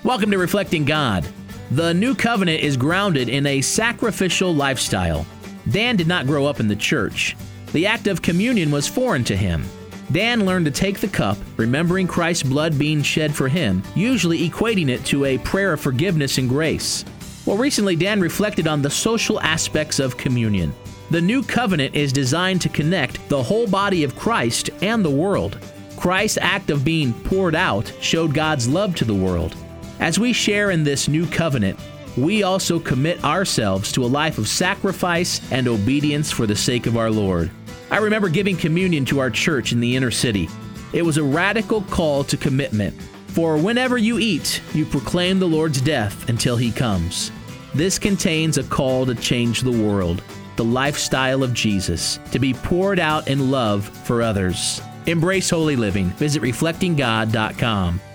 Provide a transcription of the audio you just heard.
Welcome to Reflecting God. The New Covenant is grounded in a sacrificial lifestyle. Dan did not grow up in the church. The act of communion was foreign to him. Dan learned to take the cup, remembering Christ's blood being shed for him, usually equating it to a prayer of forgiveness and grace. Well, recently Dan reflected on the social aspects of communion. The New Covenant is designed to connect the whole body of Christ and the world. Christ's act of being poured out showed God's love to the world. As we share in this new covenant, we also commit ourselves to a life of sacrifice and obedience for the sake of our Lord. I remember giving communion to our church in the inner city. It was a radical call to commitment. For whenever you eat, you proclaim the Lord's death until He comes. This contains a call to change the world, the lifestyle of Jesus, to be poured out in love for others. Embrace holy living. Visit reflectinggod.com.